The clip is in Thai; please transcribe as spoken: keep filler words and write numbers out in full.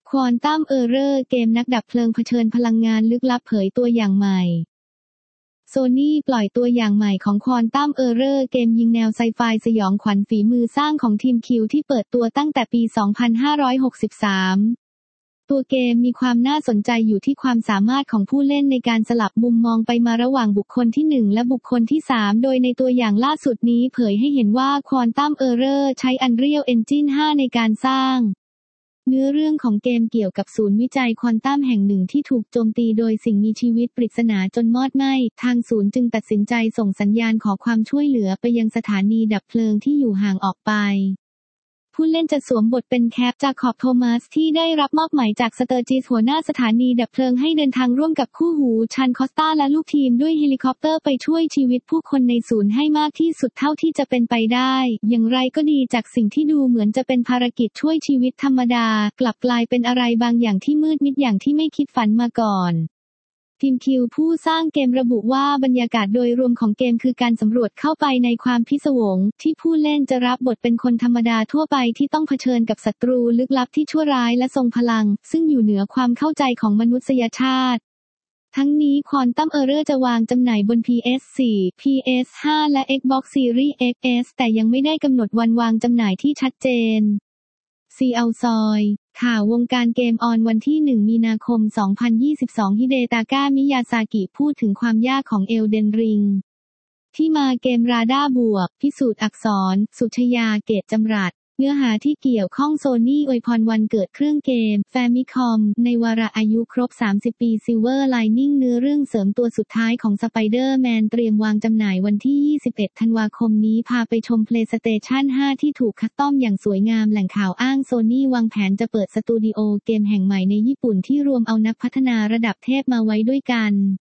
ควอนตัมเออร์เรอร์เกมนักดับเพลิงเผชิญพลังงานลึกลับเผยตัวอย่างใหม่ Sony ปล่อยตัวอย่างใหม่ของ Quantum Error เกมยิงแนวไซไฟสยองขวัญฝีมือสร้างของทีม คิว ที่เปิดตัวตั้งแต่ปี สองพันห้าร้อยหกสิบสาม ตัวเกมมีความน่าสนใจอยู่ที่ความสามารถของผู้เล่นในการสลับมุมมองไปมาระหว่างบุคคลที่หนึ่งและบุคคลที่สามโดยในตัวอย่างล่าสุดนี้เผยให้เห็นว่า Quantum Error ใช้ Unreal Engine ห้า ในการสร้างเนื้อเรื่องของเกมเกี่ยวกับศูนย์วิจัยควอนตัมแห่งหนึ่งที่ถูกโจมตีโดยสิ่งมีชีวิตปริศนาจนมอดไหม้ทางศูนย์จึงตัดสินใจส่งสัญญาณขอความช่วยเหลือไปยังสถานีดับเพลิงที่อยู่ห่างออกไปผู้เล่นจะสวมบทเป็นแคปจาคอบโทมัสที่ได้รับมอบหมายจากสเตอร์จิสหัวหน้าสถานีดับเพลิงให้เดินทางร่วมกับคู่หูชันคอสตาและลูกทีมด้วยเฮลิคอปเตอร์ไปช่วยชีวิตผู้คนในศูนย์ให้มากที่สุดเท่าที่จะเป็นไปได้อย่างไรก็ดีจากสิ่งที่ดูเหมือนจะเป็นภารกิจช่วยชีวิตธรรมดากลับกลายเป็นอะไรบางอย่างที่มืดมิดอย่างที่ไม่คิดฝันมาก่อนทีมคิวผู้สร้างเกมระบุว่าบรรยากาศโดยรวมของเกมคือการสำรวจเข้าไปในความพิศวงที่ผู้เล่นจะรับบทเป็นคนธรรมดาทั่วไปที่ต้องเผชิญกับศัตรูลึกลับที่ชั่วร้ายและทรงพลังซึ่งอยู่เหนือความเข้าใจของมนุษยชาติทั้งนี้ Quantum Error จะวางจำหน่ายบน พี เอส โฟร์ พี เอส ไฟว์ และ Xbox Series เอ็กซ์ เอส แต่ยังไม่ได้กำหนดวันวางจำหน่ายที่ชัดเจนซีเอาซอยข่าววงการเกมออนวันที่หนึ่งมีนาคมสองพันยี่สิบสองฮิเดตากะมิยาซากิพูดถึงความยากของ Elden Ring ที่มาเกมราดาบวกพิสูจน์อักษรสุชยาเกตจำรัดเนื้อหาที่เกี่ยวข้องโซนี่อวยพรวันเกิดเครื่องเกม Famicom ในวาระอายุครบสามสิบปี Silver Lining เนื้อเรื่องเสริมตัวสุดท้ายของ Spider-Man เตรียมวางจำหน่ายวันที่ยี่สิบเอ็ดธันวาคมนี้พาไปชม PlayStation ห้า ที่ถูกคัสตอมอย่างสวยงามแหล่งข่าวอ้างโซนี่วางแผนจะเปิดสตูดิโอเกมแห่งใหม่ในญี่ปุ่นที่รวมเอานักพัฒนาระดับเทพมาไว้ด้วยกัน